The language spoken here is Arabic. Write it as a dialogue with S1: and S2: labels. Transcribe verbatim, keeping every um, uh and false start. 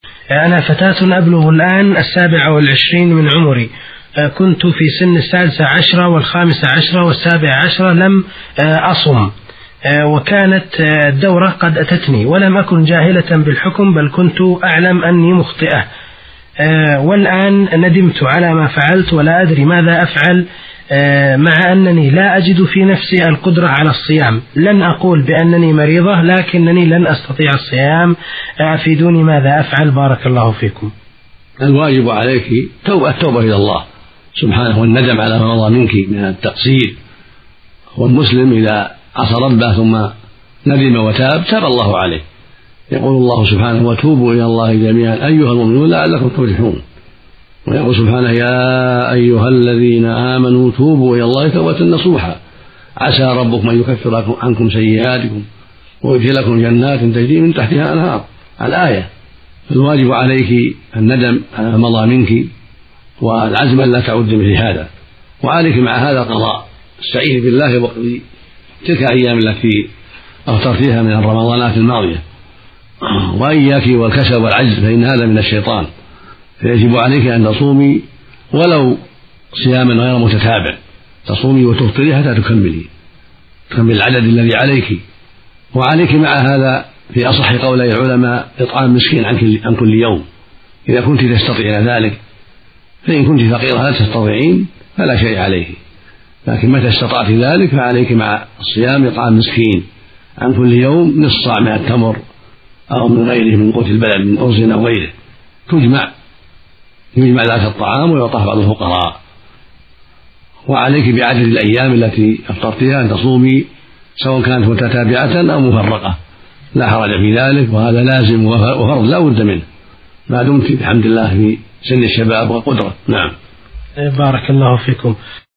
S1: أنا فتاة أبلغ الآن السابعة والعشرين من عمري، كنت في سن السادسة عشرة والخامسة عشرة والسابعة عشرة لم أصم، وكانت الدورة قد أتتني ولم أكن جاهلة بالحكم بل كنت أعلم أني مخطئة، والآن ندمت على ما فعلت ولا أدري ماذا أفعل، مع أنني لا أجد في نفسي القدرة على الصيام. لن أقول بأنني مريضة لكنني لن أستطيع الصيام، أفيدوني ماذا أفعل بارك الله فيكم.
S2: الواجب عليك توبة التوبة إلى الله سبحانه والندم على ما مضى منك من التقصير، والمسلم إذا عصى ربه ثم ندم وتاب تاب الله عليه. يقول الله سبحانه وتوبوا إلى الله جميعا أيها المؤمنون لعلكم تفلحون، ويقول سبحانه يا أيها الذين آمنوا توبوا إلى الله توبة نصوحا عسى ربكم أن يكفر عنكم سيئاتكم ويدخلكم جنات تجري من تحتها أنهار الآية. الواجب عليك الندم على ما مضى منك والعزم أن لا تعود مثل هذا، وعليك مع هذا قضاء. استعيذ بالله واقضي تلك الأيام التي أفطرتها من الرمضانات الماضية، وإياك والكسل والعجز فإن هذا من الشيطان، فيجب عليك أن تصومي ولو صياما غير متتابع، تصومي وتفطري حتى تكملي تكمل العدد الذي عليك. وعليك مع هذا في أصح قولي العلماء إطعام مسكين عن كل يوم إذا كنت تستطيعين ذلك، فإن كنت فقيرة لا تستطيعين فلا شيء عليه، لكن متى استطعت ذلك فعليك مع الصيام إطعام مسكين عن كل يوم نصف صاع من التمر أو من غيره من قوت البلد من أرز أو غيره، تجمع يجمع ذلك الطعام ويعطاه بعض الفقراء. وعليك بعدد الأيام التي أفطرتها أن تصومي سواء كانت متتابعة أو مفرقة، لا حرج في ذلك، وهذا لازم وفرض لا بد منه ما دمت بحمد الله في سن الشباب والقدرة. نعم
S1: بارك الله فيكم.